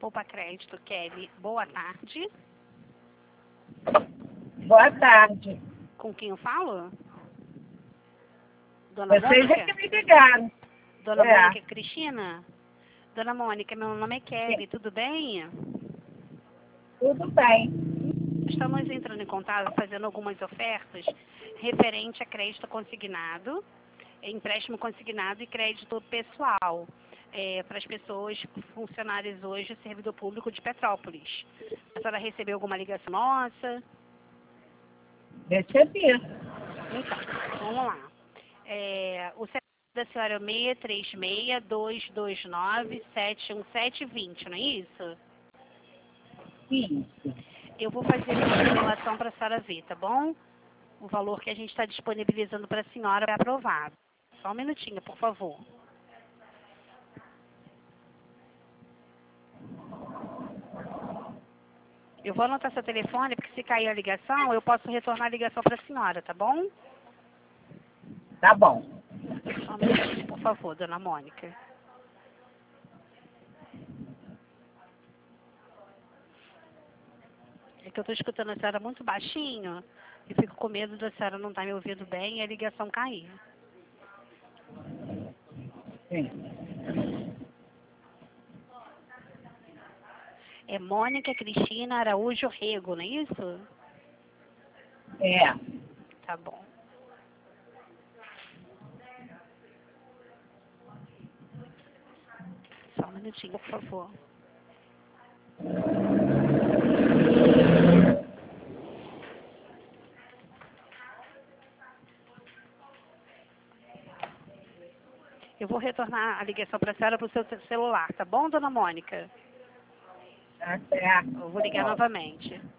Poupa Crédito, Kelly. Boa tarde. Boa tarde. Com quem eu falo? Dona Vocês Mônica? é que me ligaram. Dona É. Mônica Cristina? Dona Mônica, meu nome é Kelly, tudo bem? Tudo bem. Estamos entrando em contato, fazendo algumas ofertas referente a crédito consignado, empréstimo consignado e crédito pessoal para as pessoas funcionárias hoje, servidor público de Petrópolis. A senhora recebeu alguma ligação nossa? Recebi. Então, vamos lá. O CEP da senhora é o 636-229-71720, não é isso? Isso. Eu vou fazer uma simulação para a senhora ver, tá bom? O valor que a gente está disponibilizando para a senhora é aprovado. Só um minutinho, por favor. Eu vou anotar seu telefone, porque se cair a ligação, eu posso retornar a ligação para a senhora, tá bom? Tá bom. Só um minutinho, por favor, dona Mônica. É que eu estou escutando a senhora muito baixinho e fico com medo da senhora não estar me ouvindo bem e a ligação cair. Sim. É Mônica Cristina Araújo Rego, não é isso? É. Tá bom. Só um minutinho, por favor. Eu vou retornar a ligação para a senhora para o seu celular, tá bom, dona Mônica? Tá certo. Eu vou ligar novamente.